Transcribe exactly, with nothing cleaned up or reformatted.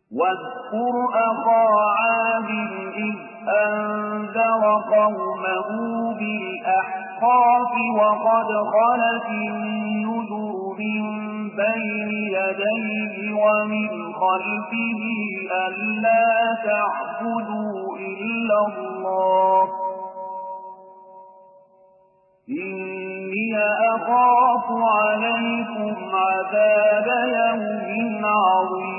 واذكر أخا عاد إذ أنذر قومه بالأحقاف وقد خلت النذر من بين يديه ومن خلفه ألا تعبدوا إلا الله إني أخاف عليكم عذاب يوم عظيم